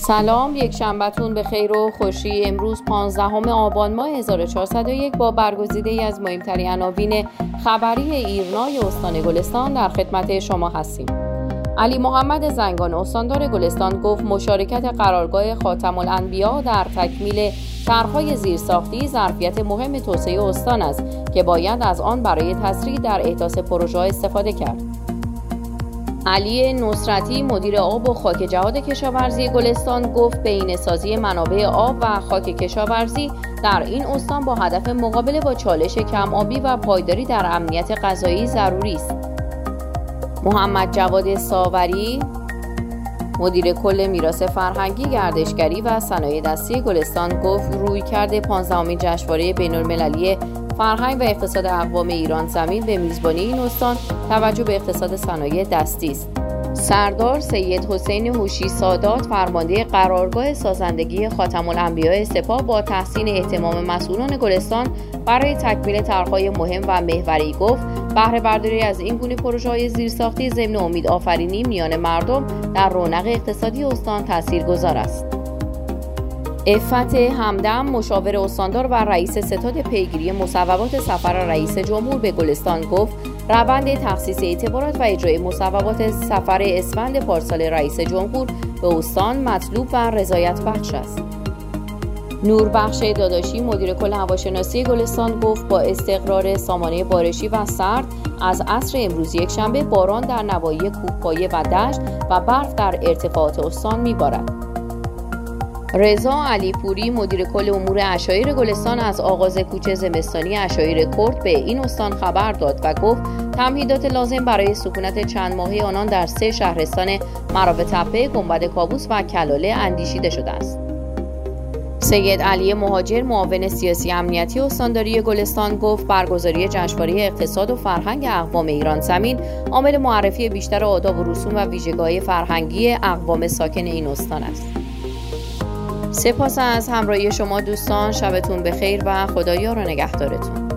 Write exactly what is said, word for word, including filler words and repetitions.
سلام، یک شنبهتون به خیر و خوشی. امروز پانزدهم آبان ماه هزار و چهارصد و یک با برگزیده‌ای از مهمترین عناوین خبری ایرنا استان گلستان در خدمت شما هستیم. علی محمد زنگان استاندار گلستان گفت مشارکت قرارگاه خاتم الانبیا در تکمیل طرح‌های زیرساختی ظرفیت مهم توسعه استان است که باید از آن برای تسریع در احداث پروژه‌ها استفاده کرد. علی نصرتی مدیر آب و خاک جهاد کشاورزی گلستان گفت بهینه‌سازی منابع آب و خاک کشاورزی در این استان با هدف مقابله با چالش کم آبی و پایداری در امنیت غذایی ضروری است. محمد جواد ساوری مدیر کل میراث فرهنگی، گردشگری و صنایع دستی گلستان گفت رویکرد پانزدهمین جشنواره بین‌المللی فرهنگ و اقتصاد اقوام ایران زمین به میزبانی این استان توجه به اقتصاد صنایع دستی است. سردار سید حسین هوشی سادات فرمانده قرارگاه سازندگی خاتم الانبیا سپاه با تحسین اهتمام مسئولان گلستان برای تکمیل طرح‌های مهم و محوری گفت بهره برداری از این گونه پروژه‌های زیرساختی ضمن امید آفرینی میان مردم در رونق اقتصادی استان تاثیرگذار است. عفت همدم مشاور استاندار و رئیس ستاد پیگیری مصوبات سفر رئیس جمهور به گلستان گفت روند تخصیص اعتبارات و اجرای مصوبات سفر اسفند پارسال رئیس جمهور به استان مطلوب و رضایت بخش است. نوربخش داداشی مدیر کل هواشناسی گلستان گفت با استقرار سامانه بارشی و سرد از عصر امروز یکشنبه باران در نواحی کوهپایه و دشت و برف در ارتفاعات استان میبارد. رضا علیپوری مدیر کل امور عشایر گلستان از آغاز کوچ زمستانی عشایر کرد به این استان خبر داد و گفت تمهیدات لازم برای سکونت چند ماهه آنان در سه شهرستان مراب تپه، گنبد کاووس و کلاله اندیشیده شده است. سید علی مهاجر معاون سیاسی امنیتی استانداری گلستان گفت برگزاری جشنواره اقتصاد و فرهنگ اقوام ایران زمین عامل معرفی بیشتر آداب و رسوم و ویژگی‌های فرهنگی اقوام ساکن این استان است. سپاس از همراهی شما دوستان، شبتون بخیر و خدایا را نگهدارتون.